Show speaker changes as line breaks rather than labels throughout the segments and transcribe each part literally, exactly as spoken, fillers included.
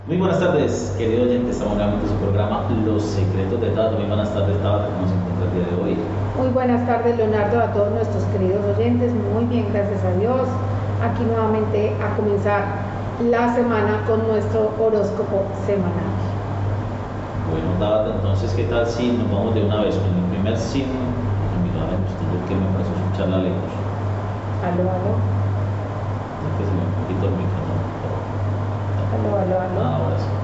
Muy buenas tardes, queridos oyentes. Estamos grabando su programa Los Secretos de Tato. Muy buenas tardes, Tabata. ¿Cómo se encuentra el día de hoy?
Muy buenas tardes, Leonardo, a todos nuestros queridos oyentes. Muy bien, gracias a Dios. Aquí nuevamente a comenzar la semana con nuestro horóscopo semanal.
Bueno, Tabata, entonces, ¿qué tal si nos vamos de una vez con el primer signo? Mira, usted que me pasó escuchar la lejos.
Aló, aló.
Que se me un poquito el micrófono.
Aló, aló, aló.
Ah, ahora sí.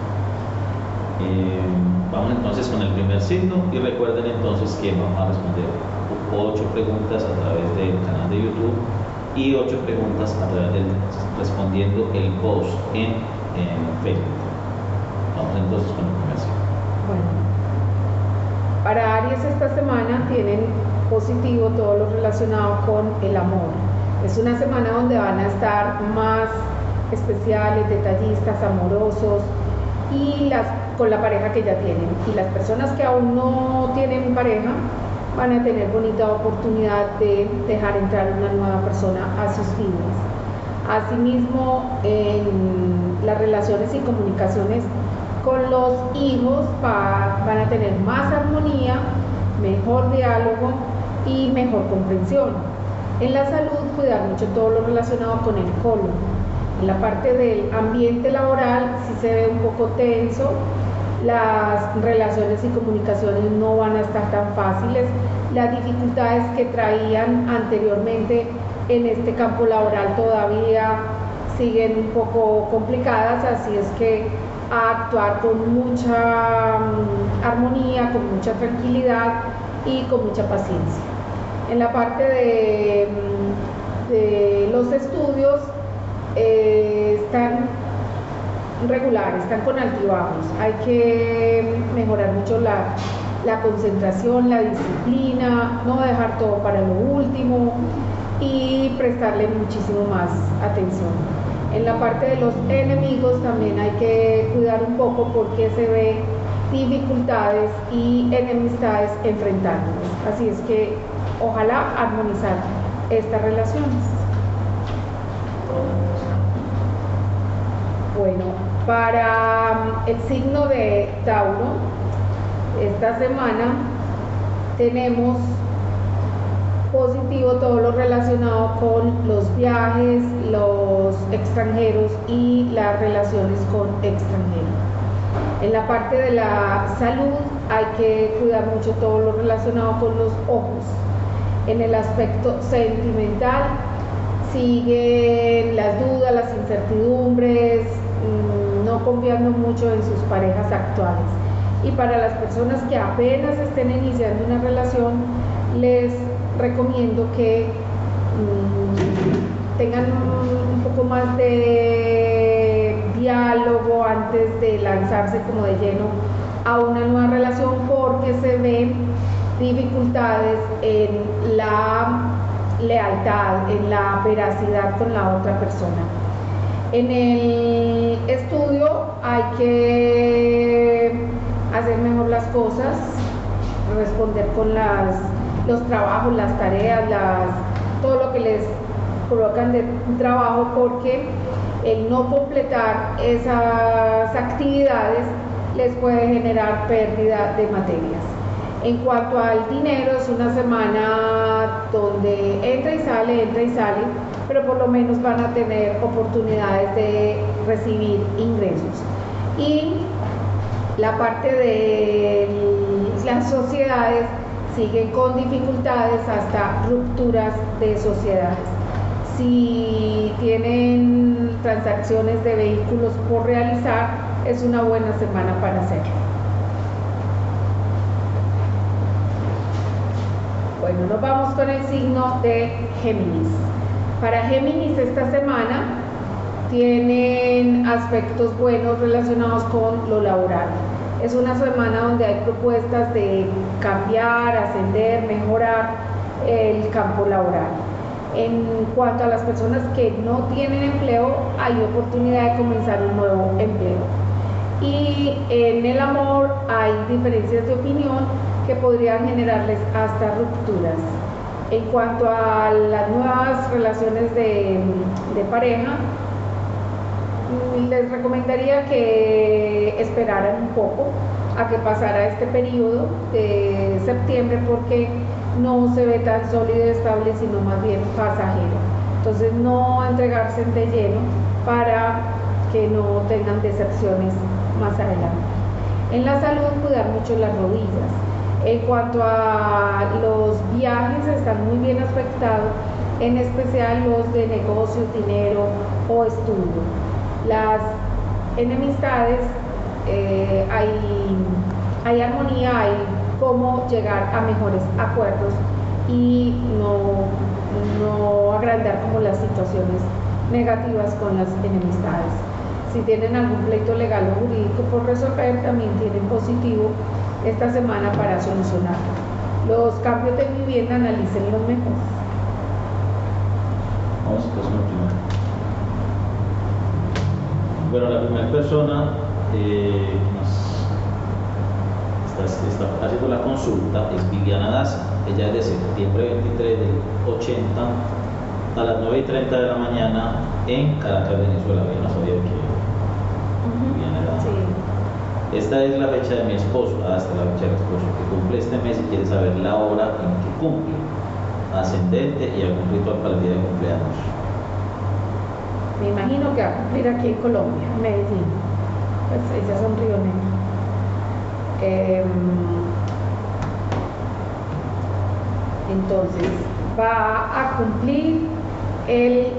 Eh, vamos entonces con el primer signo y recuerden entonces que vamos a responder ocho preguntas a través del canal de YouTube y ocho preguntas a través del respondiendo el post en, en Facebook. Vamos entonces con el primer signo.
Bueno, para Aries esta semana tienen positivo todo lo relacionado con el amor. Es una semana donde van a estar más especiales, detallistas, amorosos y las con la pareja que ya tienen. Y las personas que aún no tienen pareja van a tener bonita oportunidad de dejar entrar una nueva persona a sus vidas. Asimismo, en las relaciones y comunicaciones con los hijos va, van a tener más armonía, mejor diálogo y mejor comprensión. En la salud, cuidar mucho todo lo relacionado con el colon. En la parte del ambiente laboral sí se ve un poco tenso, las relaciones y comunicaciones no van a estar tan fáciles, las dificultades que traían anteriormente en este campo laboral todavía siguen un poco complicadas, así es que a actuar con mucha um, armonía, con mucha tranquilidad y con mucha paciencia. En la parte de, de los estudios, eh, están regulares, están con altibajos. Hay que mejorar mucho la, la concentración, la disciplina, no dejar todo para lo último y prestarle muchísimo más atención. En la parte de los enemigos también hay que cuidar un poco porque se ve dificultades y enemistades enfrentándonos. Así es que ojalá armonizar estas relaciones. Bueno, para el signo de Tauro, esta semana tenemos positivo todo lo relacionado con los viajes, los extranjeros y las relaciones con extranjeros. En la parte de la salud hay que cuidar mucho todo lo relacionado con los ojos. En el aspecto sentimental siguen las dudas, las incertidumbres, no confiando mucho en sus parejas actuales. Y para las personas que apenas estén iniciando una relación, les recomiendo que mmm, tengan un, un poco más de diálogo antes de lanzarse como de lleno a una nueva relación, porque se ven dificultades en la lealtad, en la veracidad con la otra persona. En el estudio hay que hacer mejor las cosas, responder con las, los trabajos, las tareas, las, todo lo que les colocan de trabajo, porque el no completar esas actividades les puede generar pérdida de materias. En cuanto al dinero, es una semana donde entra y sale, entra y sale, pero por lo menos van a tener oportunidades de recibir ingresos. Y la parte de las sociedades siguen con dificultades hasta rupturas de sociedades. Si tienen transacciones de vehículos por realizar, es una buena semana para hacerlo. Bueno, nos vamos con el signo de Géminis. Para Géminis esta semana tienen aspectos buenos relacionados con lo laboral. Es una semana donde hay propuestas de cambiar, ascender, mejorar el campo laboral. En cuanto a las personas que no tienen empleo, hay oportunidad de comenzar un nuevo empleo. Y en el amor hay diferencias de opinión que podrían generarles hasta rupturas. En cuanto a las nuevas relaciones de, de pareja, les recomendaría que esperaran un poco a que pasara este periodo de septiembre, porque no se ve tan sólido y estable, sino más bien pasajero. Entonces, no entregarse de lleno para que no tengan decepciones más adelante. En la salud, cuidar mucho las rodillas. En cuanto a los viajes, están muy bien afectados, en especial los de negocios, dinero o estudio. Las enemistades, eh, hay, hay armonía, hay cómo llegar a mejores acuerdos y no, no agrandar como las situaciones negativas con las enemistades. Si tienen algún pleito legal o jurídico por resolver, también tienen positivo esta semana para solucionarlo. Los cambios de vivienda, analícenlos mejor.
Vamos entonces con el primero. Bueno, la primera persona eh, nos está, está haciendo la consulta es Viviana Daza. Ella es de septiembre veintitrés del ochenta a las nueve y treinta de la mañana en Caracas, Venezuela. Yo no sabía que Viviana era.
Sí.
Esta es la fecha de mi esposo, hasta la fecha del esposo, que cumple este mes y quiere saber la hora en que cumple, ascendente y algún ritual para el día de cumpleaños.
Me imagino que va a cumplir aquí en Colombia, en Medellín. Pues ella sonrió, nena. Eh, entonces, va a cumplir el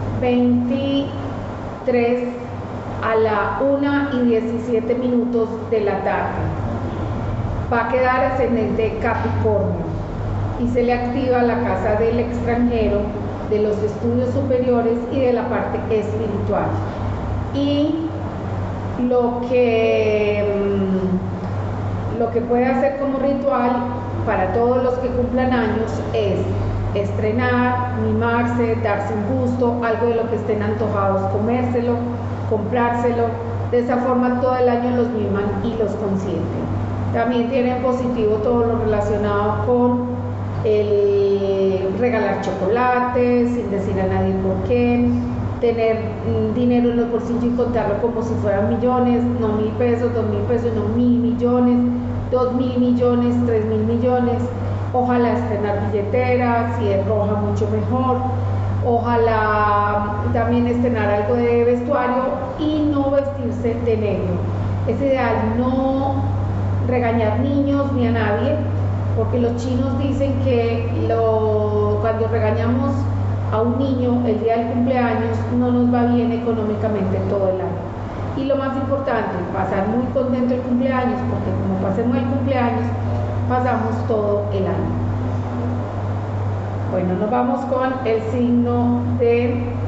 veintitrés a la una y diecisiete minutos de la tarde. Va a quedar ascendente Capricornio y se le activa la casa del extranjero, de los estudios superiores y de la parte espiritual. Y lo que, lo que puede hacer como ritual para todos los que cumplan años es estrenar, mimarse, darse un gusto, algo de lo que estén antojados, comérselo, comprárselo. De esa forma todo el año los miman y los consienten. También tienen positivo todo lo relacionado con el regalar chocolates sin decir a nadie por qué, tener mm, dinero en los bolsillos y contarlo como si fueran millones, no mil pesos, dos mil pesos, no mil millones, dos mil millones, tres mil millones. Ojalá estrenar billetera, si es roja mucho mejor. Ojalá también estrenar algo de vestuario y no vestirse de negro. Es ideal no regañar niños ni a nadie, porque los chinos dicen que lo, cuando regañamos a un niño el día del cumpleaños no nos va bien económicamente todo el año. Y lo más importante, pasar muy contento el cumpleaños, porque como pasemos el cumpleaños, pasamos todo el año. Bueno, nos vamos con el signo de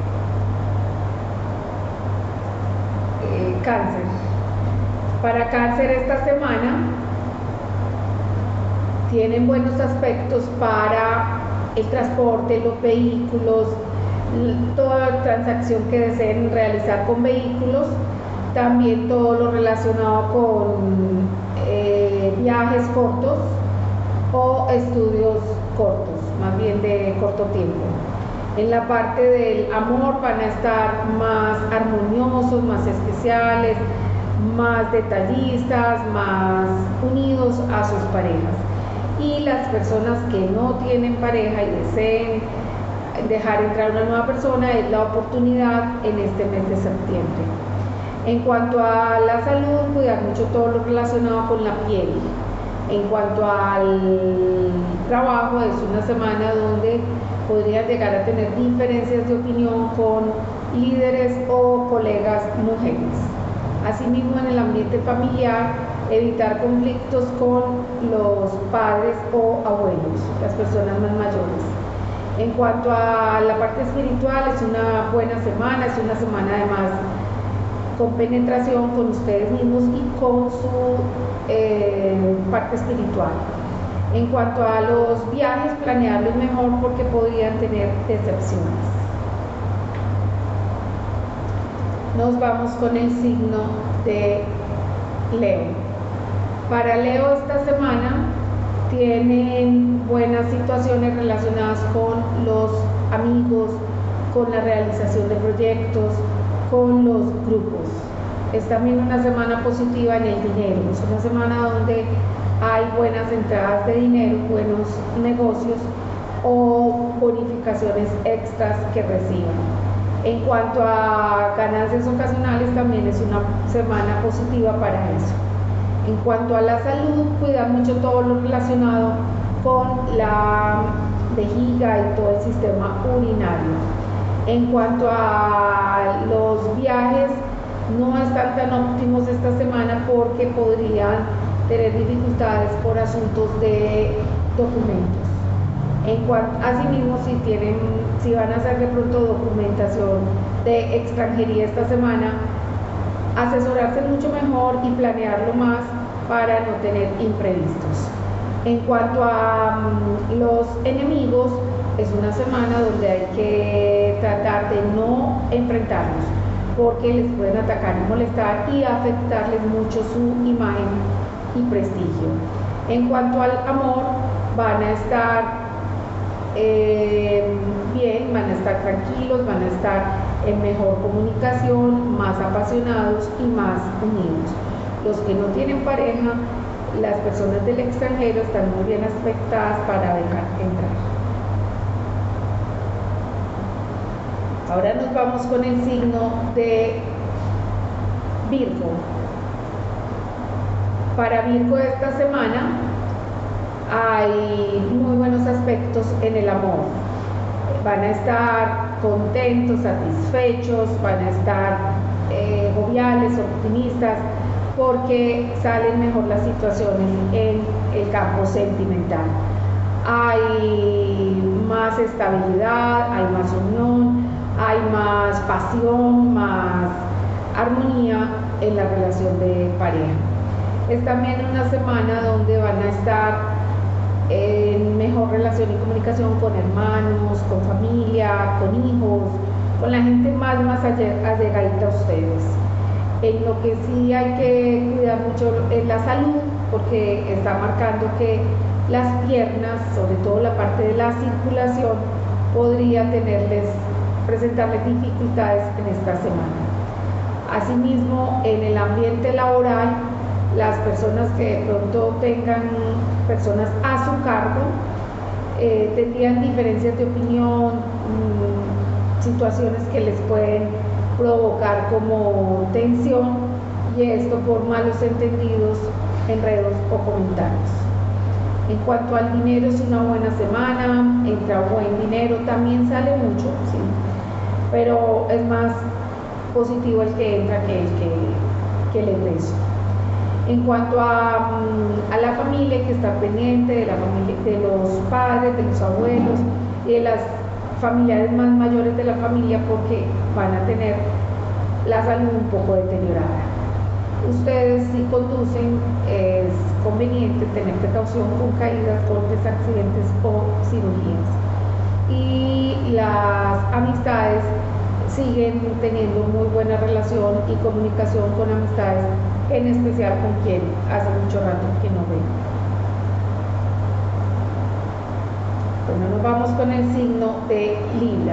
eh, Cáncer. Para Cáncer esta semana tienen buenos aspectos para el transporte, los vehículos, toda transacción que deseen realizar con vehículos, también todo lo relacionado con eh, viajes cortos o estudios cortos, más bien de corto tiempo. En la parte del amor van a estar más armoniosos, más especiales, más detallistas, más unidos a sus parejas. Y las personas que no tienen pareja y deseen dejar entrar una nueva persona, es la oportunidad en este mes de septiembre. En cuanto a la salud, cuidar mucho todo lo relacionado con la piel. En cuanto al trabajo, es una semana donde podrían llegar a tener diferencias de opinión con líderes o colegas mujeres. Asimismo, en el ambiente familiar, evitar conflictos con los padres o abuelos, las personas más mayores. En cuanto a la parte espiritual, es una buena semana, es una semana además con penetración con ustedes mismos y con su eh, parte espiritual. En cuanto a los viajes, planearlos mejor porque podrían tener decepciones. Nos vamos con el signo de Leo. Para Leo esta semana tienen buenas situaciones relacionadas con los amigos, con la realización de proyectos, con los grupos. Es también una semana positiva en el dinero, es una semana donde hay buenas entradas de dinero, buenos negocios o bonificaciones extras que reciban. En cuanto a ganancias ocasionales, también es una semana positiva para eso. En cuanto a la salud, cuidar mucho todo lo relacionado con la vejiga y todo el sistema urinario. En cuanto a los viajes, no están tan óptimos esta semana porque podrían tener dificultades por asuntos de documentos. En cuanto, asimismo, si tienen, si van a hacer de pronto documentación de extranjería esta semana, asesorarse mucho mejor y planearlo más para no tener imprevistos. En cuanto a um, los enemigos, es una semana donde hay que tratar de no enfrentarlos, porque les pueden atacar y molestar y afectarles mucho su imagen y prestigio. En cuanto al amor, van a estar eh, bien, van a estar tranquilos, van a estar en mejor comunicación, más apasionados y más unidos. Los que no tienen pareja, las personas del extranjero están muy bien aspectadas para dejar entrar. Ahora nos vamos con el signo de Virgo. Para Virgo esta semana hay muy buenos aspectos en el amor. Van a estar contentos, satisfechos, van a estar eh, joviales, optimistas, porque salen mejor las situaciones en el campo sentimental. Hay más estabilidad, hay más unión, hay más pasión, más armonía en la relación de pareja. Es también una semana donde van a estar en mejor relación y comunicación con hermanos, con familia, con hijos, con la gente más, más allegadita a ustedes. En lo que sí hay que cuidar mucho es la salud, porque está marcando que las piernas, sobre todo la parte de la circulación, podría tenerles, presentarles dificultades en esta semana. Asimismo, en el ambiente laboral, las personas que de pronto tengan personas a su cargo eh, tendrían diferencias de opinión, mmm, situaciones que les pueden provocar como tensión, y esto por malos entendidos, enredos o comentarios. En cuanto al dinero, es una buena semana, entra buen dinero, también sale mucho, sí, pero es más positivo el que entra que el que, que el egreso. En cuanto a, a la familia, que está pendiente de la familia, de los padres, de los abuelos y de las familiares más mayores de la familia, porque van a tener la salud un poco deteriorada. Ustedes, si conducen, es conveniente tener precaución con caídas, golpes, accidentes o cirugías. Y las amistades siguen teniendo muy buena relación y comunicación con amistades, en especial con quien hace mucho rato que no ven. Bueno, nos vamos con el signo de Libra.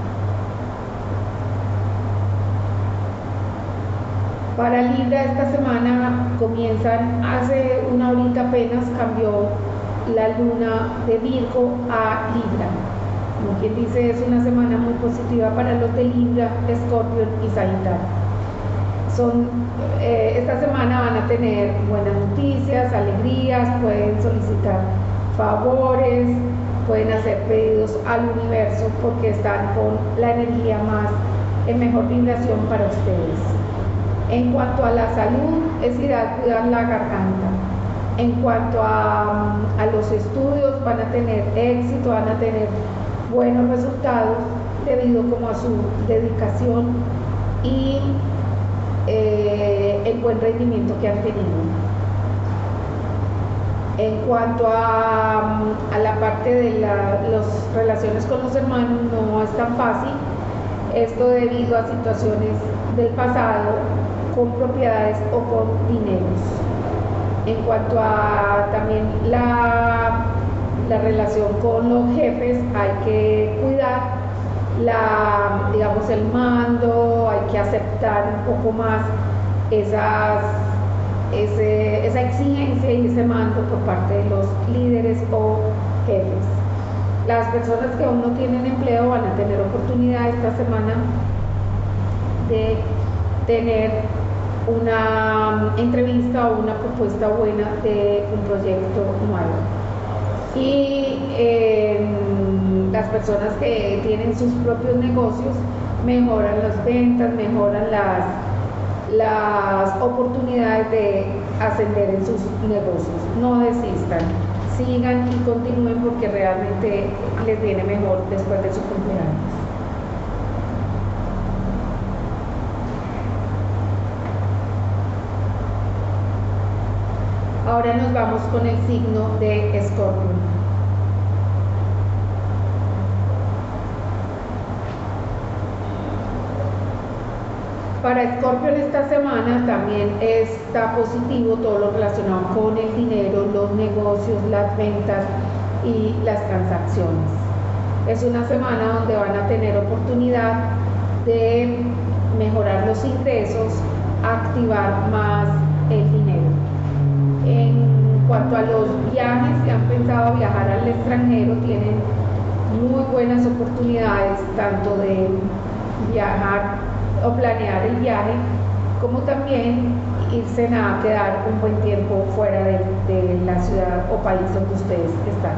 Para Libra esta semana comienzan, hace una horita apenas cambió la luna de Virgo a Libra. Como quien dice, es una semana muy positiva para los de Libra, Escorpio y Sagitario. Son, eh, esta semana van a tener buenas noticias, alegrías, pueden solicitar favores, pueden hacer pedidos al universo porque están con la energía más en mejor vibración para ustedes. En cuanto a la salud, es ir a cuidar la garganta. En cuanto a, a los estudios, van a tener éxito, van a tener buenos resultados debido como a su dedicación y eh, el buen rendimiento que han tenido. En cuanto a, a la parte de la, las relaciones con los hermanos, no es tan fácil, esto debido a situaciones del pasado con propiedades o con dineros. En cuanto a también la, la relación con los jefes, hay que cuidar la, digamos, el mando, hay que aceptar un poco más esas, ese, esa exigencia y ese mando por parte de los líderes o jefes. Las personas que aún no tienen empleo van a tener oportunidad esta semana de tener una entrevista o una propuesta buena de un proyecto nuevo. Y eh, las personas que tienen sus propios negocios mejoran las ventas, mejoran las, las oportunidades de ascender en sus negocios. No desistan, sigan y continúen porque realmente les viene mejor después de su cumpleaños. Ahora nos vamos con el signo de Escorpio. Para Escorpio esta semana también está positivo todo lo relacionado con el dinero, los negocios, las ventas y las transacciones. Es una semana donde van a tener oportunidad de mejorar los ingresos, activar más el dinero. En cuanto a los viajes, que han pensado viajar al extranjero, tienen muy buenas oportunidades tanto de viajar o planear el viaje, como también irse a quedar un buen tiempo fuera de, de la ciudad o país donde ustedes están.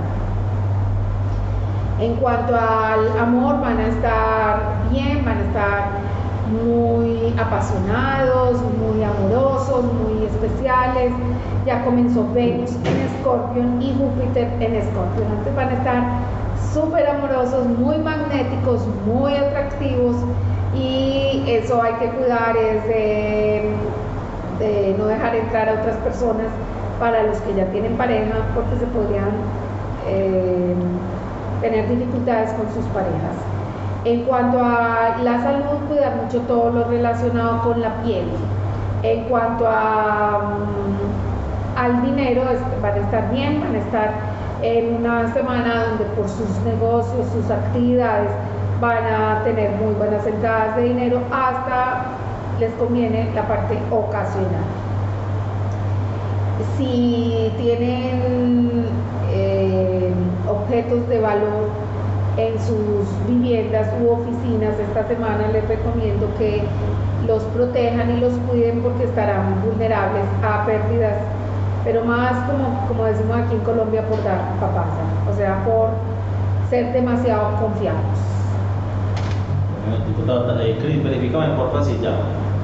En cuanto al amor, van a estar bien, van a estar muy apasionados, muy amorosos, muy especiales. Ya comenzó Venus en Escorpio y Júpiter en Escorpio. Entonces van a estar súper amorosos, muy magnéticos, muy atractivos, y eso hay que cuidar, es de, de no dejar entrar a otras personas para los que ya tienen pareja, porque se podrían eh, tener dificultades con sus parejas. En cuanto a la salud, cuidar mucho todo lo relacionado con la piel. En cuanto a, um, al dinero, van a estar bien, van a estar en una semana donde por sus negocios, sus actividades, van a tener muy buenas entradas de dinero, hasta les conviene la parte ocasional. Si tienen eh, objetos de valor en sus viviendas u oficinas, esta semana les recomiendo que los protejan y los cuiden, porque estarán vulnerables a pérdidas, pero más como, como decimos aquí en Colombia, por dar papasa, o sea, por ser demasiado confiados.
Bueno, diputado, eh, Cris, verifícame por favor si ya.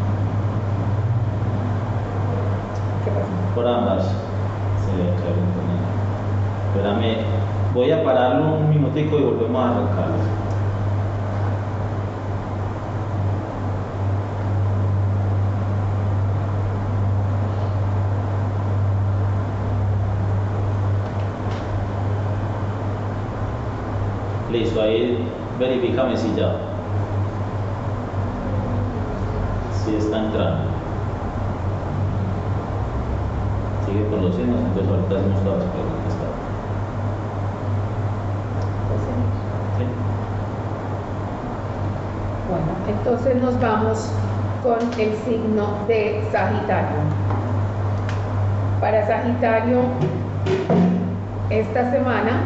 ¿Qué pasa?
Por ambas. Se ve claro. Espérame, voy a pararlo un minutico y volvemos a arrancar. Listo, ahí verifícame si ya. Si está entrando. Sigue por los signos, entonces ahorita hacemos todas las preguntas. ¿Sí?
Bueno, entonces nos vamos con el signo de Sagitario. Para Sagitario, esta semana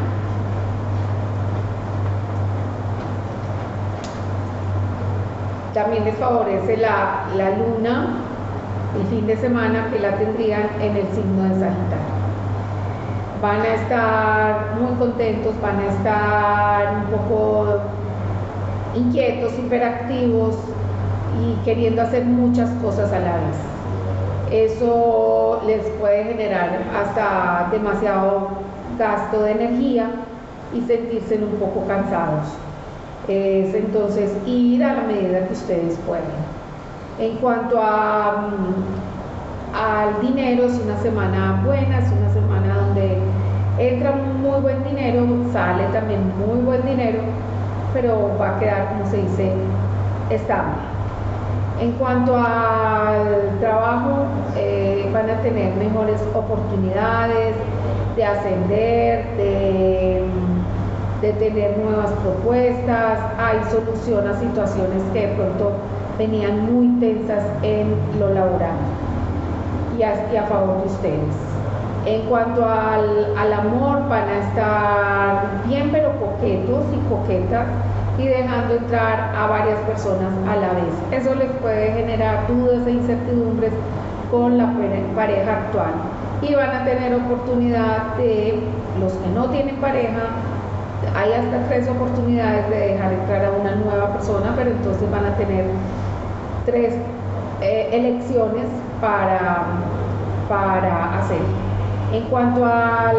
también les favorece la, la luna, el fin de semana que la tendrían en el signo de Sagitario. Van a estar muy contentos, van a estar un poco inquietos, hiperactivos y queriendo hacer muchas cosas a la vez. Eso les puede generar hasta demasiado gasto de energía y sentirse un poco cansados. Es entonces ir a la medida que ustedes pueden. En cuanto a, al dinero, es una semana buena, es una semana donde entra muy buen dinero, sale también muy buen dinero, pero va a quedar, como se dice, estable. En cuanto al trabajo, eh, van a tener mejores oportunidades de ascender, de de tener nuevas propuestas, hay solución a situaciones que de pronto venían muy tensas en lo laboral y a, y a favor de ustedes. En cuanto al, al amor, van a estar bien pero coquetos y coquetas y dejando entrar a varias personas a la vez. Eso les puede generar dudas e incertidumbres con la pareja actual. Y van a tener oportunidad de, los que no tienen pareja, hay hasta tres oportunidades de dejar entrar a una nueva persona, pero entonces van a tener tres eh, elecciones para, para hacer. En cuanto al,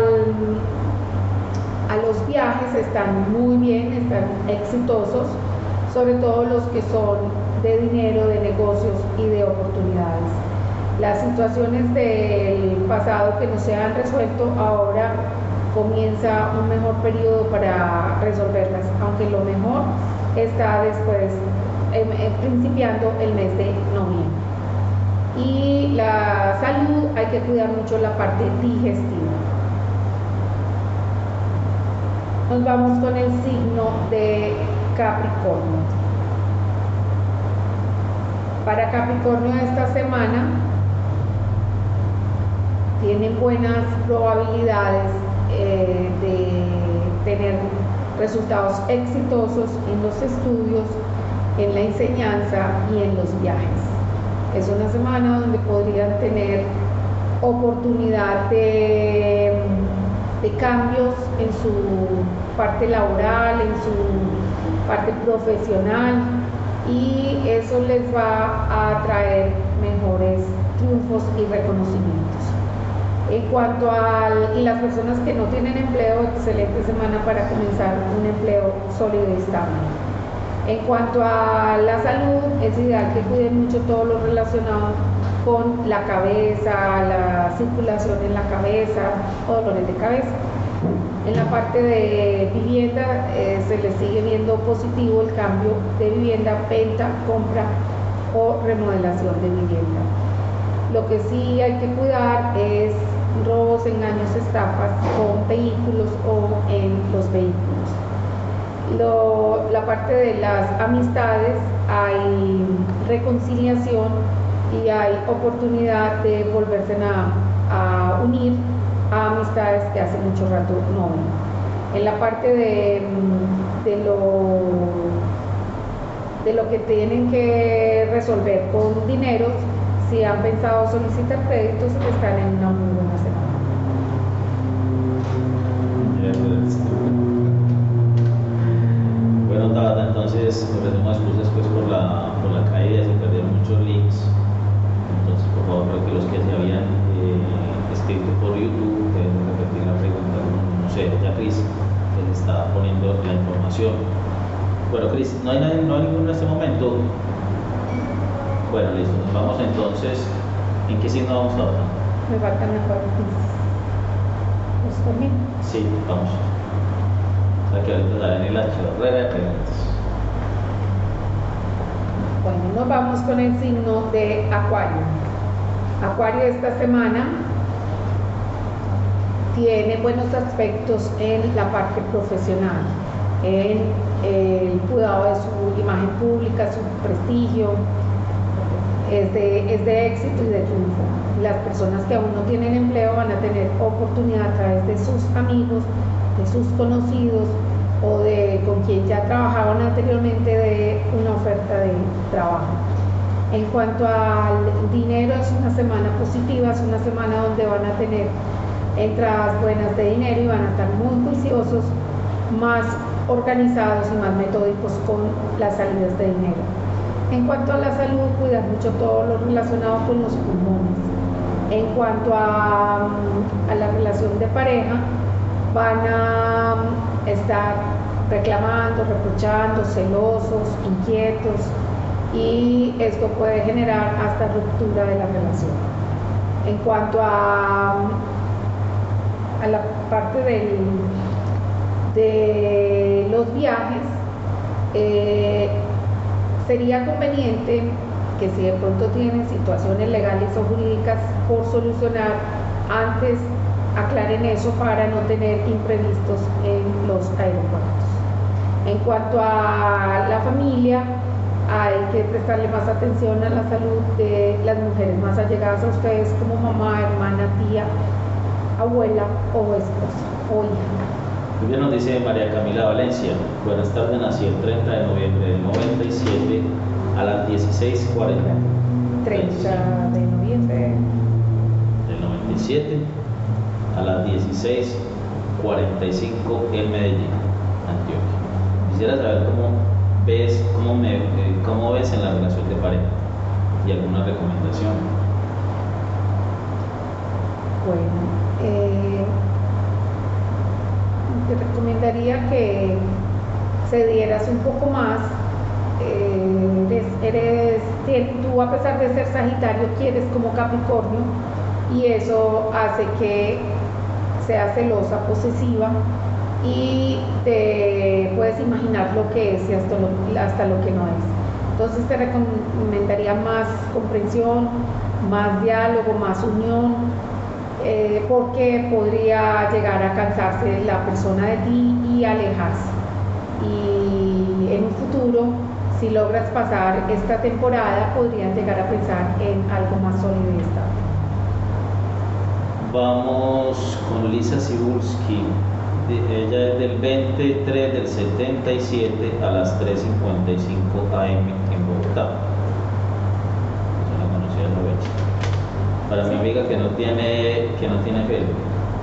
a los viajes, están muy bien, están exitosos, sobre todo los que son de dinero, de negocios y de oportunidades. Las situaciones del pasado que no se han resuelto, ahora comienza un mejor periodo para resolverlas, aunque lo mejor está después, eh, eh, principiando el mes de noviembre. Y la salud, hay que cuidar mucho la parte digestiva. Nos vamos con el signo de Capricornio. Para Capricornio esta semana tienen buenas probabilidades eh, de tener resultados exitosos en los estudios, en la enseñanza y en los viajes. Es una semana donde podrían tener oportunidad de, de cambios en su parte laboral, en su parte profesional, y eso les va a traer mejores triunfos y reconocimientos. En cuanto a las personas que no tienen empleo, excelente semana para comenzar un empleo sólido y estable. En cuanto a la salud, es ideal que cuiden mucho todo lo relacionado con la cabeza, la circulación en la cabeza o dolores de cabeza. En la parte de vivienda eh, se les sigue viendo positivo el cambio de vivienda, venta, compra o remodelación de vivienda. Lo que sí hay que cuidar es robos, engaños, estafas con vehículos o en los vehículos. Lo, la parte de las amistades, hay reconciliación y hay oportunidad de volverse a, a unir a amistades que hace mucho rato no ven. En la parte de, de, lo, de lo que tienen que resolver con dinero, si han pensado solicitar créditos, están en una muy buena semana.
Bueno, Tabata, entonces ofrecemos excusas pues, por, la, por la caída, se perdieron muchos links. Entonces, por favor, creo que los que se habían eh, escrito por YouTube deben repetir la pregunta. No sé, ya Cris les está poniendo la información. Bueno, Cris, ¿no hay, nadie, no hay ninguno en este momento? Bueno, listo, nos vamos entonces. ¿En qué signo vamos ahora?
Me faltan mejor ¿Los también?
Sí, vamos. O sea que ahorita salen las chorreras de preguntas.
Bueno, nos vamos con el signo de Acuario. Acuario esta semana tiene buenos aspectos en la parte profesional, en el cuidado de su imagen pública, su prestigio. Es de, es de éxito y de triunfo. Las personas que aún no tienen empleo van a tener oportunidad a través de sus amigos, de sus conocidos o de con quien ya trabajaban anteriormente de una oferta de trabajo. En cuanto al dinero, es una semana positiva, es una semana donde van a tener entradas buenas de dinero y van a estar muy juiciosos, más organizados y más metódicos con las salidas de dinero. En cuanto a la salud, cuidar mucho todo lo relacionado con los pulmones. En cuanto a, a la relación de pareja, van a estar reclamando, reprochando, celosos, inquietos, y esto puede generar hasta ruptura de la relación. En cuanto a, a la parte del, de los viajes, eh, sería conveniente que si de pronto tienen situaciones legales o jurídicas por solucionar antes aclaren eso para no tener imprevistos en los aeropuertos. En cuanto a la familia, hay que prestarle más atención a la salud de las mujeres más allegadas a ustedes, como mamá, hermana, tía, abuela o esposa o hija.
Muy bien, nos dice María Camila Valencia. Buenas tardes, nací el treinta de noviembre del noventa y siete a las dieciséis cuarenta.
treinta de noviembre
del noventa y siete a las dieciséis cuarenta y cinco en Medellín, Antioquia. Quisiera saber cómo ves, cómo, me, eh, cómo ves en la relación de pareja y alguna recomendación.
Bueno, eh, te recomendaría que se dieras un poco más. Eh, eres, eres, tú, a pesar de ser Sagitario, quieres como Capricornio, y eso hace que seas celosa, posesiva, y te puedes imaginar lo que es y hasta lo, hasta lo que no es. Entonces te recomendaría más comprensión, más diálogo, más unión, eh, porque podría llegar a cansarse la persona de ti y alejarse. Y en un futuro, si logras pasar esta temporada, podrían llegar a pensar en algo más sólido y estable.
Vamos con Lisa Cibulski. Ella es del veintitrés del setenta y siete a las tres cincuenta y cinco a eme en Bogotá. Yo no conocía el noventa. Para mi amiga que no tiene, que no tiene Facebook,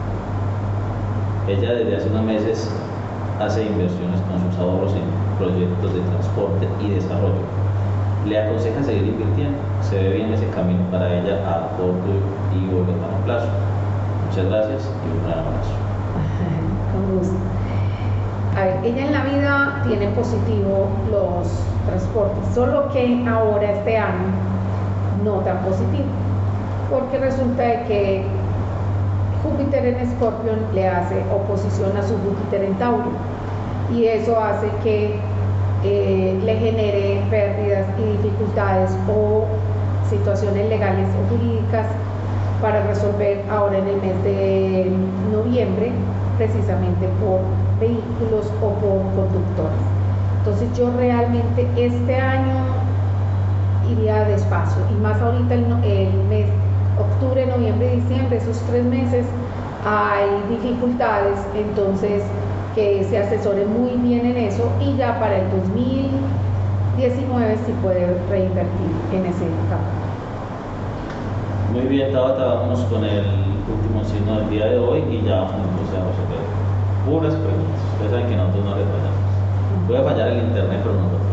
ella desde hace unos meses hace inversiones con sus ahorros en proyectos de transporte y desarrollo. Le aconseja seguir invirtiendo. Se ve bien ese camino para ella a corto y o largo plazo. Muchas gracias y un gran abrazo.
Con gusto. A ver, ella en la vida tiene positivo los transportes, solo que ahora este año no tan positivo, porque resulta de que Júpiter en Escorpio le hace oposición a su Júpiter en Tauro, y eso hace que eh, le genere pérdidas y dificultades o situaciones legales o jurídicas para resolver ahora en el mes de noviembre, precisamente por vehículos o por conductores. Entonces yo realmente este año iría despacio, y más ahorita el, el mes octubre, noviembre, diciembre, esos tres meses hay dificultades, entonces que se asesore muy bien en eso, y ya para el dos mil diecinueve sí puede reinvertir en ese campo.
Muy bien, Tabata, vámonos con el último signo del día de hoy y ya vamos a resolver puras preguntas. Ustedes saben que nosotros no les fallamos. Puede fallar el internet, pero nosotros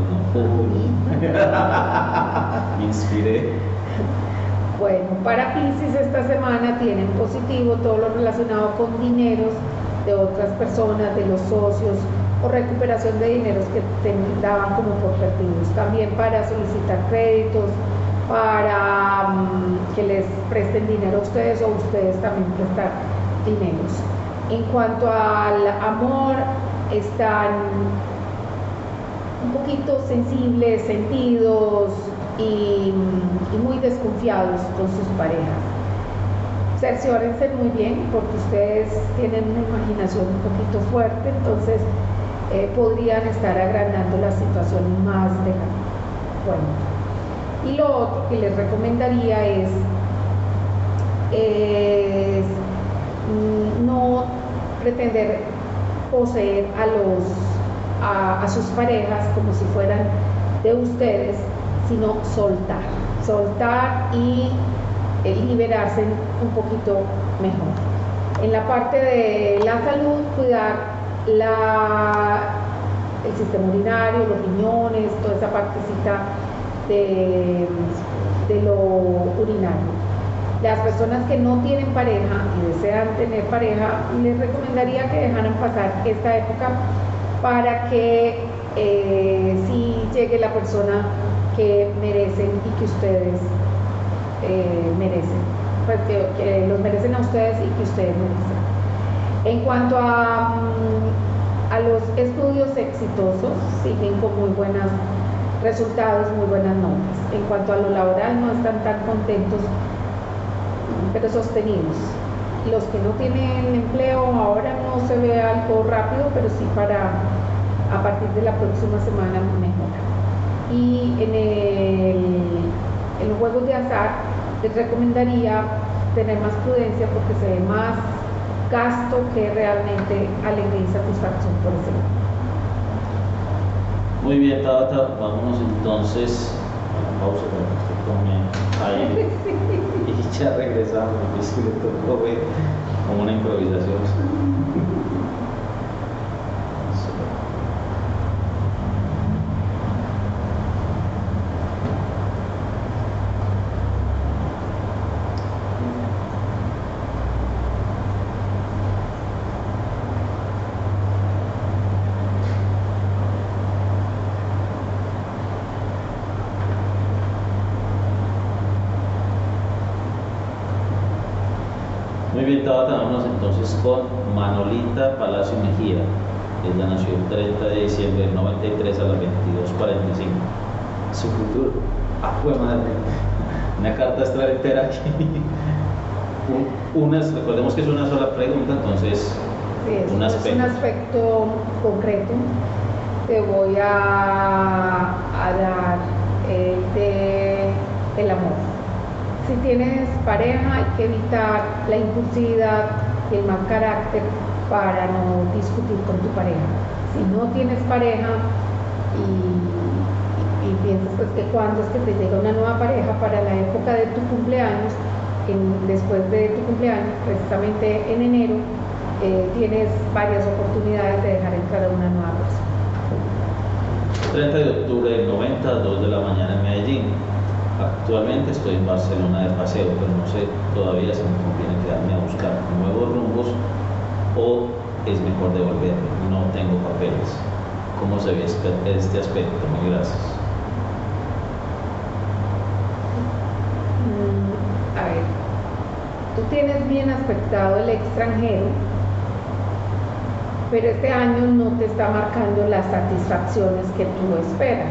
no. Me inspiré.
Bueno, para Piscis esta semana tienen positivo todo lo relacionado con dineros de otras personas, de los socios, o recuperación de dineros que te daban como por perdidos. También para solicitar créditos, para um, que les presten dinero a ustedes o ustedes también prestar dineros. En cuanto al amor, están un poquito sensibles, sentidos y, y muy desconfiados con sus parejas. Cerciórense muy bien, porque ustedes tienen una imaginación un poquito fuerte, entonces eh, podrían estar agrandando la situación más de la bueno. Y lo otro que les recomendaría es, es no pretender poseer a, los, a, a sus parejas como si fueran de ustedes, sino soltar, soltar y eh, liberarse un poquito mejor. En la parte de la salud, cuidar la, el sistema urinario, los riñones, toda esa partecita De, de lo urinario. Las personas que no tienen pareja y desean tener pareja, les recomendaría que dejaran pasar esta época para que eh, si llegue la persona que merecen y que ustedes eh, merecen, pues que, que los merecen a ustedes y que ustedes merecen. En cuanto a, a los estudios exitosos, siguen con muy buenas resultados, muy buenas notas. En cuanto a lo laboral, no están tan contentos, pero sostenidos. los que no tienen empleo ahora no se ve algo rápido, pero sí para a partir de la próxima semana mejora. Y en, el, en los juegos de azar les recomendaría tener más prudencia porque se ve más gasto que realmente alegría y satisfacción por ese lado.
Muy bien, Tabata, vámonos entonces a la pausa para que usted tome aire y ya regresamos, porque si le tocó ver como una improvisación. Muy bien, Tabata, vámonos entonces con Manolita Palacio Mejía. Ella nació el treinta de diciembre del noventa y tres a las veintidós cuarenta y cinco. Su futuro. Ah, pues madre. Una carta astral entera aquí. Un, unas, recordemos que es una sola pregunta, entonces.
Sí, es
un aspecto.
Es un aspecto concreto. Te voy a, a dar el de el amor. Si tienes pareja, hay que evitar la impulsividad y el mal carácter para no discutir con tu pareja. Si no tienes pareja y, y, y piensas pues que cuando es que te llega una nueva pareja para la época de tu cumpleaños, en, después de tu cumpleaños, precisamente en enero, eh, tienes varias oportunidades de dejar entrar a una nueva persona.
treinta de octubre del noventa, dos de la mañana en Medellín. Actualmente estoy en Barcelona de paseo, pero no sé todavía si me conviene quedarme a buscar nuevos rumbos o es mejor devolverme. No tengo papeles. ¿Cómo se ve este aspecto? Muy gracias.
Mm, a ver, tú tienes bien aspectado el extranjero, pero este año no te está marcando las satisfacciones que tú esperas.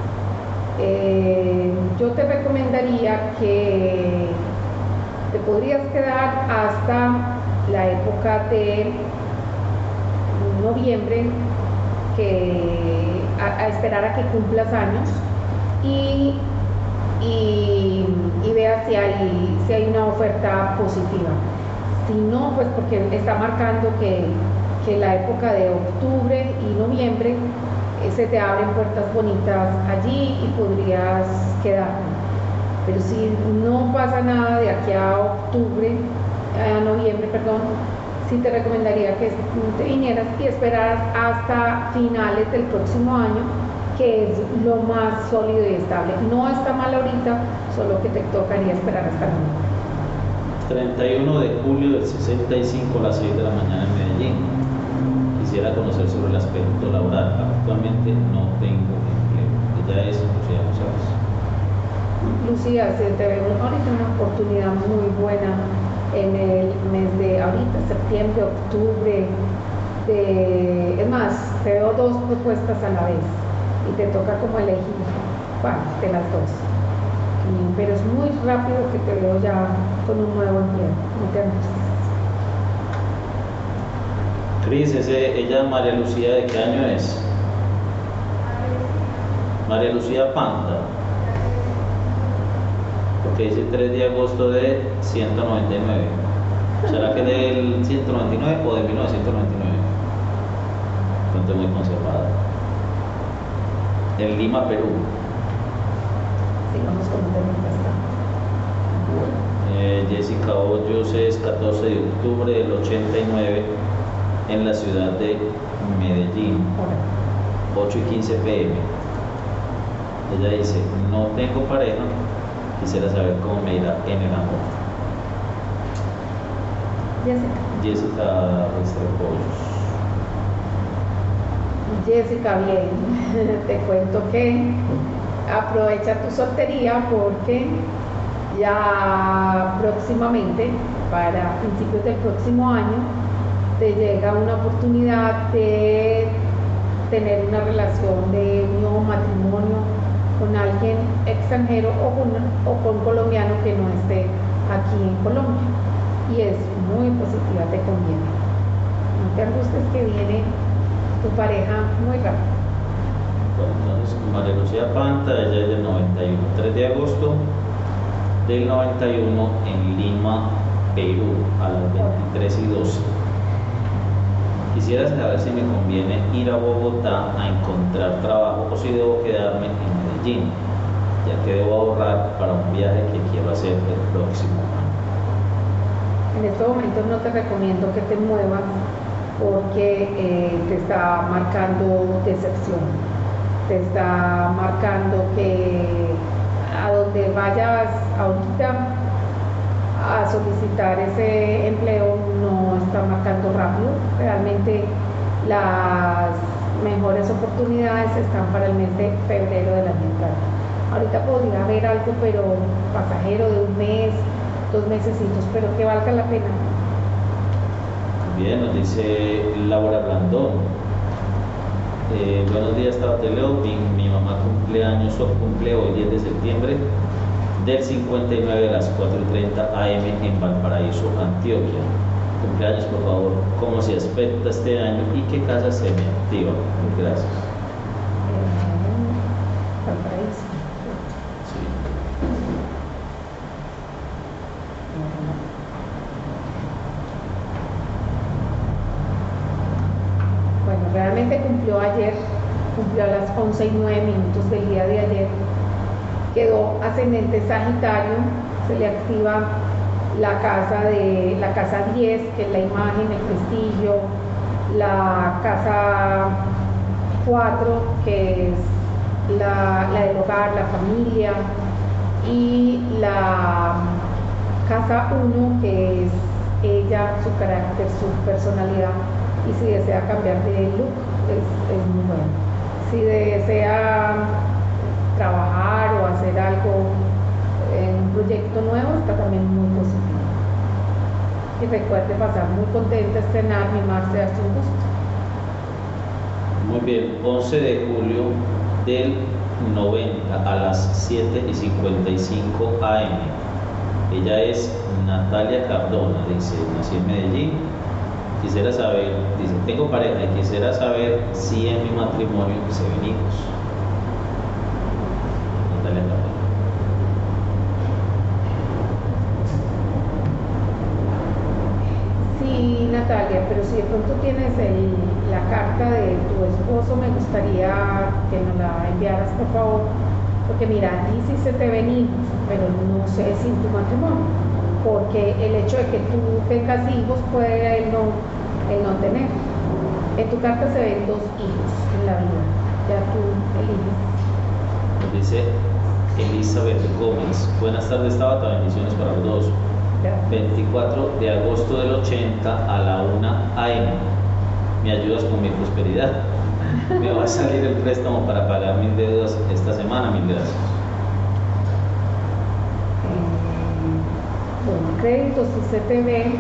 Eh, yo te recomendaría que te podrías quedar hasta la época de noviembre, que, a, a esperar a que cumplas años y, y, y veas si hay, si hay una oferta positiva. Si no, pues porque está marcando que, que la época de octubre y noviembre se te abren puertas bonitas allí y podrías quedarte. Pero si no pasa nada de aquí a octubre, a noviembre, perdón, sí te recomendaría que te vinieras y esperaras hasta finales del próximo año, que es lo más sólido y estable. No está mal ahorita, solo que te tocaría esperar hasta noviembre.
treinta y uno de julio del sesenta y cinco a las seis de la mañana en Medellín. Quisiera conocer sobre el aspecto laboral. Actualmente no tengo empleo. Ella es Lucía González.
Lucía, se te ve ahorita una oportunidad muy buena en el mes de ahorita, septiembre, octubre. De, es más, te veo dos propuestas a la vez y te toca como elegir cuál de las dos. Y, pero es muy rápido que te veo ya con un nuevo empleo. No te angusties.
Cris, ese, ella María Lucía, ¿de qué año es? María Lucía Panta. Porque dice tres de agosto de ciento noventa y nueve. ¿Será que del ciento noventa y nueve o de mil novecientos noventa y nueve? Fuente muy conservada. En Lima, Perú.
Sigamos con el
eh, Jessica Hoyos es catorce de octubre del ochenta y nueve en la ciudad de Medellín, ocho y quince pe eme. Ella dice, no tengo pareja, quisiera saber cómo me irá en el amor.
Jessica.
Jessica Restrepo.
Jessica, bien, te cuento que aprovecha tu soltería porque ya próximamente, para principios del próximo año, te llega una oportunidad de tener una relación de unión, matrimonio con alguien extranjero o con, o con colombiano que no esté aquí en Colombia. Y es muy positiva te conviene. No te angusties que viene tu pareja muy rápido.
Bueno, entonces María Lucía Panta, ella es del noventa y uno, tres de agosto del noventa y uno en Lima, Perú, a las veintitrés y doce. Quisiera saber si me conviene ir a Bogotá a encontrar trabajo o si debo quedarme en Medellín, ya que debo ahorrar para un viaje que quiero hacer el próximo año.
En estos momentos no te recomiendo que te muevas porque eh, te está marcando decepción, te está marcando que a donde vayas ahorita a solicitar ese empleo no está marcando rápido. Realmente las mejores oportunidades están para el mes de febrero del año entrante. Ahorita podría haber algo, pero pasajero de un mes, dos mesecitos, pero que valga la pena.
Bien, nos dice Laura Blandón. Eh, buenos días, Tabateleo. Mi, mi mamá cumpleaños o cumple hoy diez de septiembre del cincuenta y nueve a las cuatro y treinta a eme en Valparaíso, Antioquia. Cumpleaños, por favor, cómo se aspecta este año y qué casa se me activa. Muchas gracias.
Eh, Valparaíso.
Sí.
Bueno, realmente cumplió ayer, cumplió a las once y nueve minutos del día de ayer. Quedó ascendente Sagitario, se le activa la casa de la casa diez, que es la imagen, el prestigio, la casa cuatro, que es la, la del hogar, la familia, y la casa uno, que es ella, su carácter, su personalidad, y si desea cambiar de look, es, es muy bueno. Si desea trabajar o hacer algo en un proyecto nuevo, está también muy positivo. Y recuerde pasar muy contenta, estrenar, mimarse, darse un gusto.
Muy bien, once de julio del noventa a las siete y cincuenta y cinco a eme. Ella es Natalia Cardona, dice, nací en Medellín. Quisiera saber, dice, tengo pareja y quisiera saber si en mi matrimonio se ven hijos. Natalia Cardona.
Sí, Natalia, pero si de pronto tienes el, la carta de tu esposo, me gustaría que nos la enviaras, por favor, porque mira, aquí sí se te ven hijos, pero no sé si en tu matrimonio, porque el hecho de que tú tengas hijos puede él no, él no tener. En tu carta se ven dos hijos en la vida, ya tú eliges.
Nos dice Elizabeth Gómez, buenas tardes, Tabata, bendiciones para los dos. veinticuatro de agosto del ochenta a la una a eme. Me ayudas con mi prosperidad. Me va a salir el préstamo para pagar mis deudas esta semana, mil gracias.
Eh, bueno, créditos sí se te ven,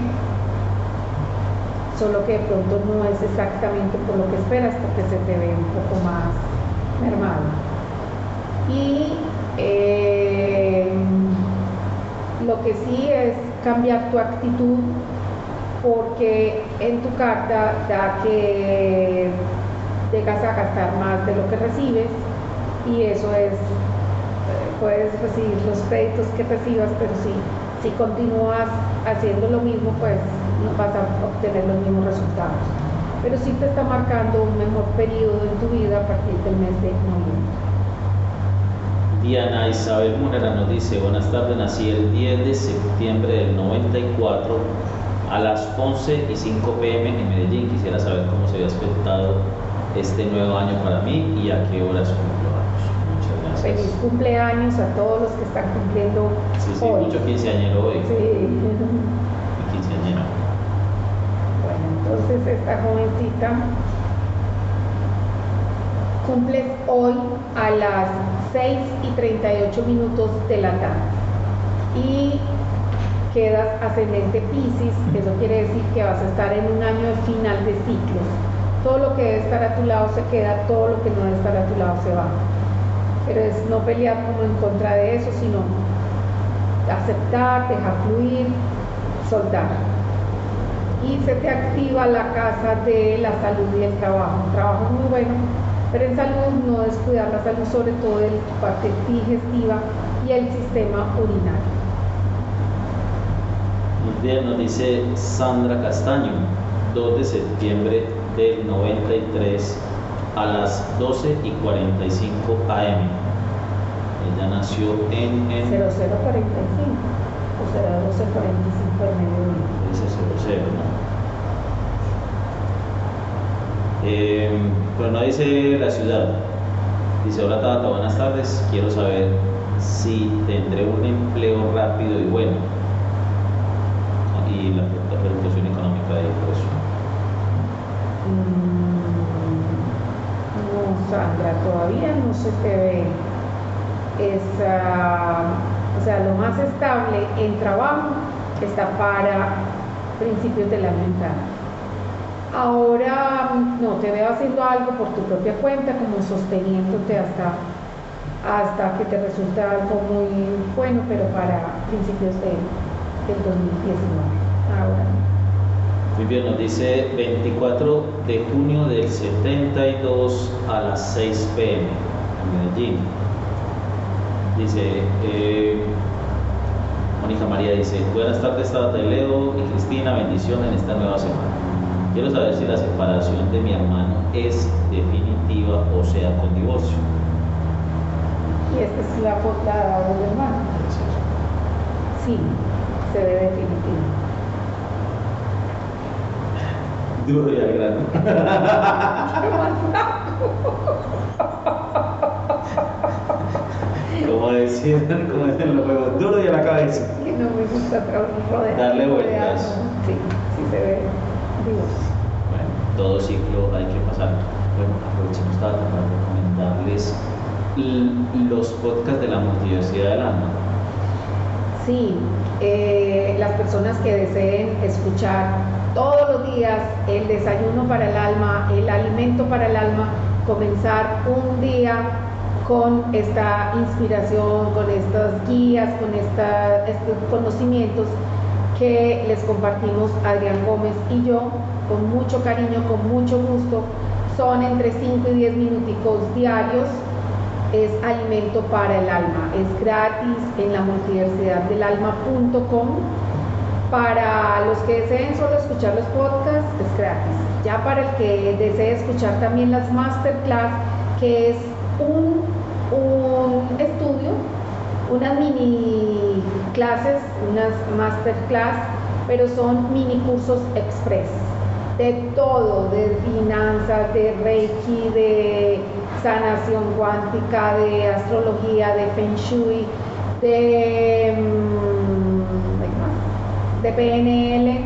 solo que de pronto no es exactamente por lo que esperas, porque se te ve un poco más mermado. Y eh, lo que sí es cambiar tu actitud, porque en tu carta da que llegas a gastar más de lo que recibes, y eso es, puedes recibir los créditos que recibas, pero si, si continúas haciendo lo mismo, pues no vas a obtener los mismos resultados. Pero sí te está marcando un mejor periodo en tu vida a partir del mes de noviembre.
Diana Isabel Munera nos dice, buenas tardes, nací el diez de septiembre del noventa y cuatro a las once y cinco pe eme en Medellín. Quisiera saber cómo se había aspectado este nuevo año para mí y a qué horas cumplo años. Muchas gracias.
Feliz cumpleaños a todos los que están cumpliendo
Sí, sí,
hoy.
mucho quinceañero hoy.
Sí.
Mi quinceañera.
Bueno, entonces esta jovencita cumple hoy a las seis y treinta y ocho minutos de la tarde y quedas ascendente Piscis. Eso quiere decir que vas a estar en un año de final de ciclos. Todo lo que debe estar a tu lado se queda, todo lo que no debe estar a tu lado se va. Pero es no pelear como en contra de eso, sino aceptar, dejar fluir, soltar. y se te activa la casa de la salud y el trabajo. Un trabajo muy bueno, pero en salud no descuidar la salud, sobre todo de la parte digestiva y el sistema urinario.
Muy bien, nos dice Sandra Castaño, dos de septiembre del noventa y tres a las doce y cuarenta y cinco a eme. Ella nació en... en
cero cero cuarenta y cinco, o sea, doce cuarenta y cinco del mediodía.
Dice cero cero, ¿no? Eh, pero no dice la ciudad. Dice, hola Tabata, buenas tardes. Quiero saber si tendré un empleo rápido y bueno. Y la, la repercusión económica de eso.
No, Sandra, todavía no se te ve esa, o sea, lo más estable en trabajo está para principios del año entrante. Ahora no, te veo haciendo algo por tu propia cuenta, como sosteniéndote hasta, hasta que te resulte algo muy bueno, pero para principios de, del dos mil diecinueve. Ahora no.
Muy bien, nos dice veinticuatro de junio del setenta y dos a las seis pe eme en Medellín. Dice, eh, Mónica María dice, buenas tardes Tabata y Leo y Cristina, bendición en esta nueva semana. Quiero saber si la separación de mi hermano es definitiva o sea con divorcio.
Y esta es la foto del hermano. Sí, se ve definitiva.
Duro y al grano. Como decían, como decían los juegos, duro y a la cabeza.
Que no me gusta rodear.
Darle vueltas.
Sí, sí se ve divorcio.
Bueno, todo ciclo hay que pasar. Bueno, aprovechemos Tabata para recomendarles los podcasts de la multiversidad del alma.
Sí, eh, las personas que deseen escuchar todos los días el desayuno para el alma, el alimento para el alma, comenzar un día con esta inspiración, con estas guías, con esta, estos conocimientos que les compartimos Adrián Gómez y yo, con mucho cariño, con mucho gusto. Son entre cinco y diez minuticos diarios. Es alimento para el alma, es gratis en la multiversidad del alma punto com. Para los que deseen solo escuchar los podcasts es gratis. Ya para el que desee escuchar también las masterclass, que es un, un estudio, unas mini clases, unas masterclass, pero son mini cursos express de todo, de finanzas, de reiki, de sanación cuántica, de astrología, de feng shui, de, de pe ene ele,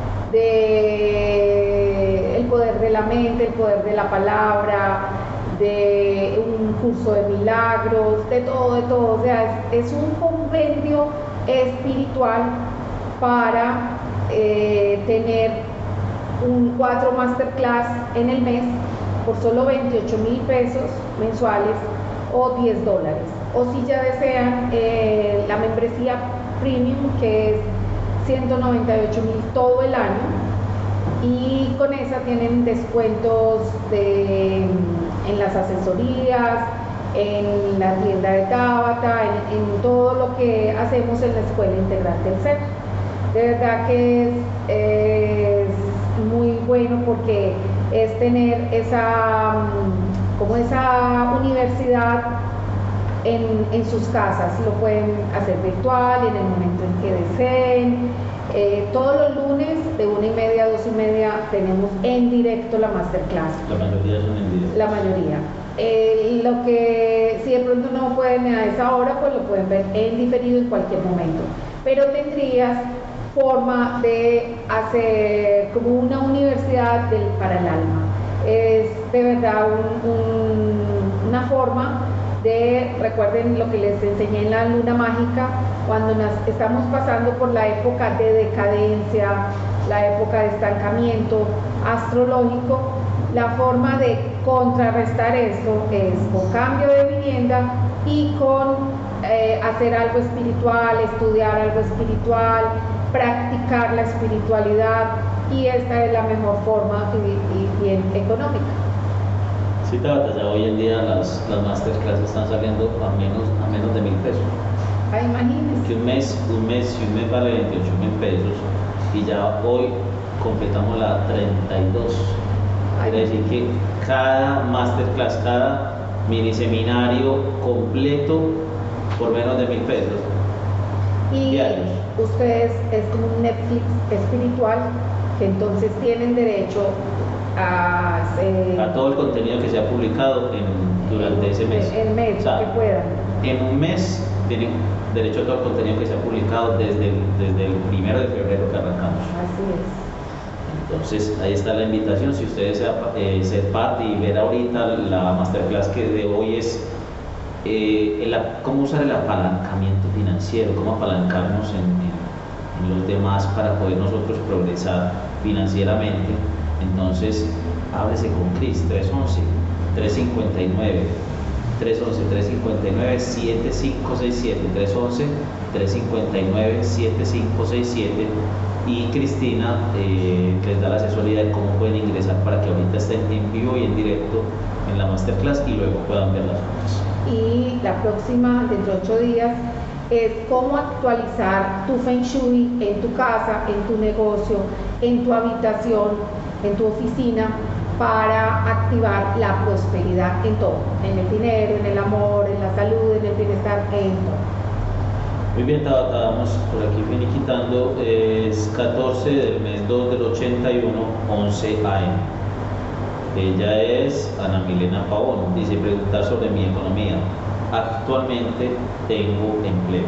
de el poder de la mente, el poder de la palabra, de un curso de milagros, de todo, de todo. O sea, es, es un compendio espiritual para eh, tener un cuatro masterclass en el mes por solo veintiocho mil pesos mensuales o diez dólares. O si ya desean eh, la membresía premium, que es ciento noventa y ocho mil todo el año, y con esa tienen descuentos de, en las asesorías, en la tienda de Tabata, en, en todo lo que hacemos en la Escuela Integral del Ser. De verdad que es, es muy bueno porque es tener esa, como esa universidad en, en sus casas. Lo pueden hacer virtual en el momento en que deseen. Eh, todos los lunes de una y media a dos y media tenemos en directo la masterclass.
La mayoría son en directo.
La mayoría. Eh, lo que si de pronto no pueden a esa hora, pues lo pueden ver en diferido en cualquier momento. Pero tendrías forma de hacer como una universidad del, para el alma. Es de verdad un, un, una forma de, recuerden lo que les enseñé en la luna mágica, cuando nos estamos pasando por la época de decadencia, la época de estancamiento astrológico, la forma de contrarrestar esto es con cambio de vivienda y con eh, hacer algo espiritual, estudiar algo espiritual, practicar la espiritualidad, y esta es la mejor forma y, y bien económica.
Sí, Tabata, ya hoy en día las, las masterclass están saliendo a menos, a menos de mil pesos.
Ah, imagínense.
Que un mes, un mes, si un mes vale veintiocho mil pesos y ya hoy completamos la treinta y dos. Quiere decir que cada masterclass, cada mini seminario completo por menos de mil pesos.
Y
diarios.
ustedes es un Netflix espiritual que entonces tienen derecho a, eh,
a todo el contenido que se ha publicado en, durante ese mes.
El mes, o sea, que puedan.
En un mes tienen derecho a todo el contenido que se ha publicado desde el, desde el primero de febrero que arrancamos.
Así es.
Entonces ahí está la invitación, si ustedes desea eh, ser parte y ver ahorita la masterclass que de hoy es eh, el, cómo usar el apalancamiento financiero, cómo apalancarnos en, en, en los demás para poder nosotros progresar financieramente. Entonces háblese con Cris, tres once, tres cincuenta y nueve, tres once, tres cincuenta y nueve, siete cinco seis siete, tres once, tres cincuenta y nueve, siete cinco seis siete. Y Cristina eh, les da la asesoría de cómo pueden ingresar para que ahorita estén en vivo y en directo en la masterclass y luego puedan ver las fotos.
Y la próxima, dentro de ocho días, es cómo actualizar tu Feng Shui en tu casa, en tu negocio, en tu habitación, en tu oficina, para activar la prosperidad en todo, en el dinero, en el amor, en la salud, en el bienestar, en todo.
Muy bien, Tabata, vamos por aquí finiquitando, es catorce del mes dos del ochenta y uno, once a eme. Ella es Ana Milena Pavón, dice preguntar sobre mi economía. Actualmente tengo empleo.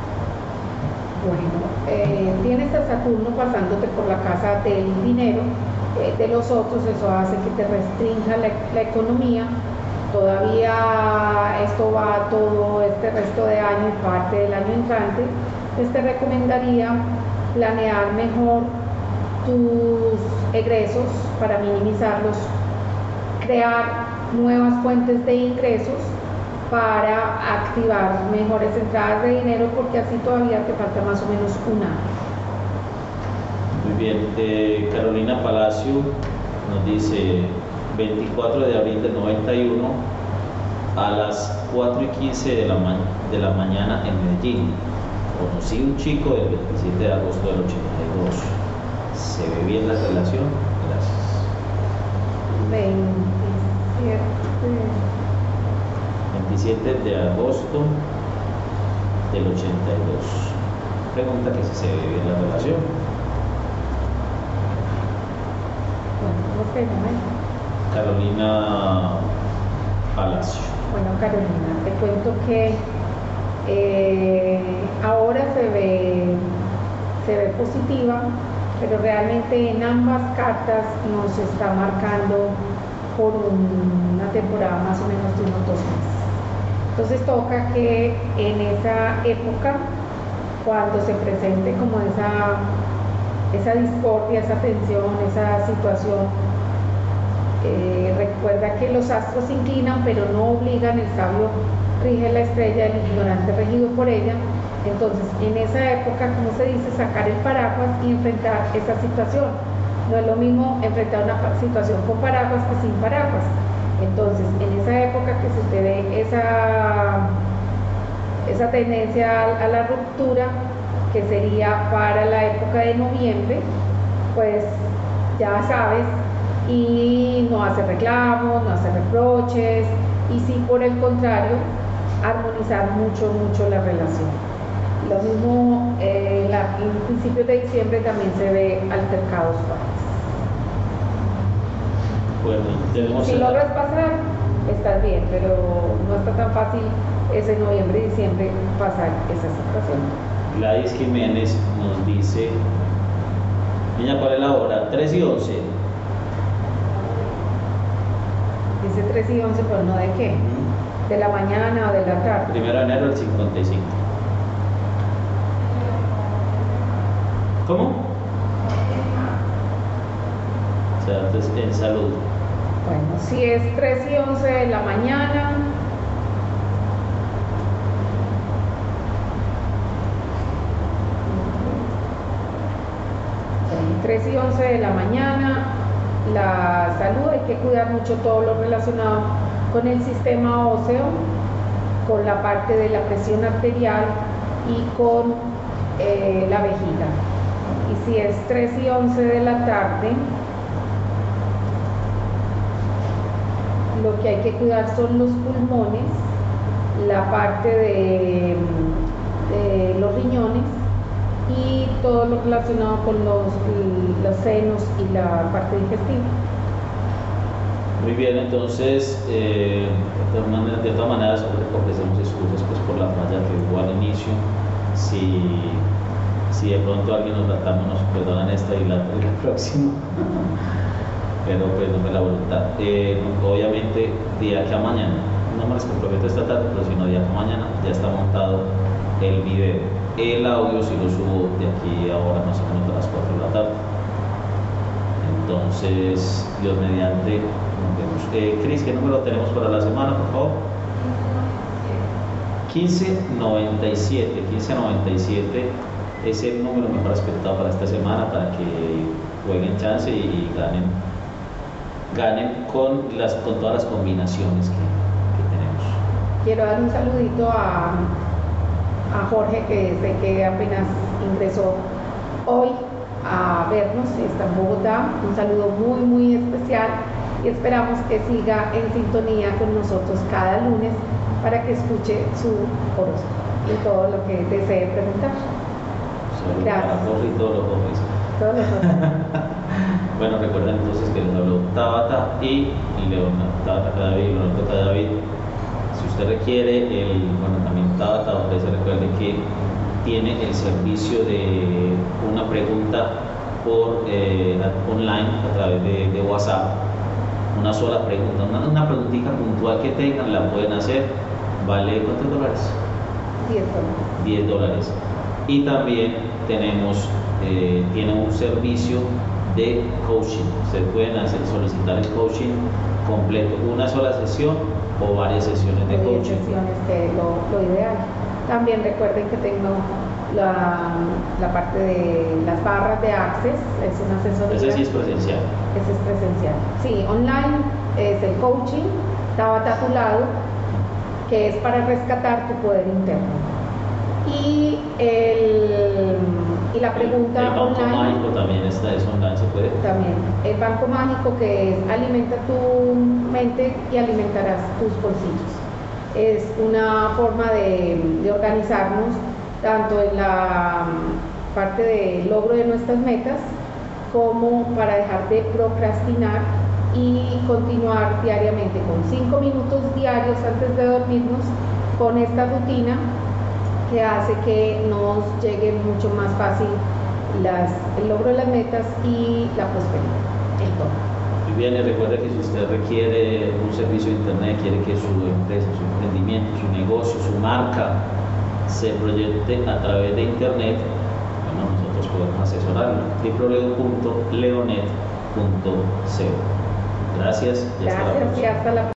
Bueno, eh, tienes a Saturno pasándote por la casa del dinero, eh, de los otros, eso hace que te restrinja la, la economía. Todavía esto va todo este resto de año y parte del año entrante. Pues te recomendaría planear mejor tus egresos para minimizarlos, crear nuevas fuentes de ingresos para activar mejores entradas de dinero, porque así todavía te falta más o menos un año.
Muy bien, eh, Carolina Palacio nos dice veinticuatro de abril del noventa y uno a las cuatro y quince de la, ma de la mañana en Medellín. Conocí un chico del veintisiete de agosto del ochenta y dos. ¿Se ve bien la relación? Gracias.
veintisiete.
veintisiete de agosto del ochenta y dos. Pregunta que si se ve bien la relación.
Bueno, ok, no.
Carolina Palacio.
Bueno, Carolina, te cuento que eh, ahora se ve, se ve positiva, pero realmente en ambas cartas nos está marcando por un, una temporada más o menos de unos dos meses. Entonces toca que en esa época, cuando se presente como esa, esa discordia, esa tensión, esa situación, Eh, recuerda que los astros se inclinan, pero no obligan, el sabio rige la estrella, el ignorante regido por ella. Entonces, en esa época, como se dice, sacar el paraguas y enfrentar esa situación. No es lo mismo enfrentar una situación con paraguas que sin paraguas. Entonces, en esa época que se te ve esa, esa tendencia a, a la ruptura, que sería para la época de noviembre, pues ya sabes, y no hace reclamos, no hace reproches, y sí, por el contrario, armonizar mucho, mucho la relación. Lo mismo eh, la, en principios de diciembre también se ve altercados fuertes.
Bueno, tenemos
si
el...
logras pasar, estás bien, pero no está tan fácil ese noviembre y diciembre pasar esa situación.
Gladys Jiménez nos dice, niña, ¿cuál es la hora? tres y once.
Dice tres y once, pero no de qué, de la mañana o de la tarde.
Primero de enero del cincuenta y cinco. ¿Cómo? O sea, entonces en salud.
Bueno, si es tres y once de la mañana, tres y once de la mañana, la salud, hay que cuidar mucho todo lo relacionado con el sistema óseo, con la parte de la presión arterial y con eh, la vejiga. Y si es tres y once de la tarde, lo que hay que cuidar son los pulmones, la parte de, de los riñones y todo lo relacionado con los, los senos y la parte digestiva.
Muy bien, entonces, eh, de, todas maneras, de todas maneras, ofrecemos excusas pues, por la falla que hubo al inicio. Si, si de pronto alguien nos tratamos, nos perdonan esta y la, y la próxima. Pero pues no fue la voluntad. Eh, obviamente, día que a mañana, no me les comprometo esta tarde, pero si no, día que a mañana ya está montado el video. El audio si lo subo de aquí a ahora más o menos a las cuatro de la tarde. Entonces, Dios mediante, nos vemos. Eh, Cris, ¿qué número tenemos para la semana, por favor? quince noventa y siete. quince noventa y siete es el número mejor aspectado para esta semana para que jueguen chance y, y ganen, ganen con, las, con todas las combinaciones que, que tenemos.
Quiero dar un saludito a, a Jorge, que sé que apenas ingresó hoy a vernos, está en Bogotá. Un saludo muy muy especial y esperamos que siga en sintonía con nosotros cada lunes para que escuche su horóscopo y todo lo que desee preguntar.
Solo
Gracias.
para Jorge y todos los Jorges.
Todos los horóscopos.
Bueno, recuerden entonces que les habló Tabata y Leonardo. Tabata Cadavid y Leonardo Cadavid. Si usted requiere, el, bueno, también Tabata ofrece, recuerde que tiene el servicio de una pregunta por eh, online a través de, de WhatsApp. Una sola pregunta, una, una preguntita puntual que tengan, la pueden hacer. ¿Vale cuántos dólares?
diez dólares.
diez dólares. Y también tenemos, eh, tiene un servicio de coaching. Ustedes pueden hacer, solicitar el coaching completo, una sola sesión o varias sesiones de
Varias
coaching.
sesiones, que es lo, lo ideal. También recuerden que tengo la, la parte de las barras de Access, es una asesoría.
Ese sí es presencial.
Ese es presencial. Sí, online es el coaching, Tabata a tu lado, que es para rescatar tu poder interno. Y, el, y la pregunta
el, el banco
online.
mágico también está, es online, se puede.
También. El banco mágico, que es alimenta tu mente y alimentarás tus bolsillos. Es una forma de, de organizarnos tanto en la parte de logro de nuestras metas como para dejar de procrastinar y continuar diariamente con cinco minutos diarios antes de dormirnos con esta rutina que hace que nos llegue mucho más fácil las, el logro de las metas y la prosperidad en todo.
Muy bien, y recuerde que si usted requiere un servicio de internet, quiere que su empresa, su emprendimiento, su negocio, su marca se proyecte a través de internet, bueno, nosotros podemos asesorarlo. doble u doble u doble u punto leonet punto co. Gracias y hasta la próxima.
Gracias y hasta la próxima.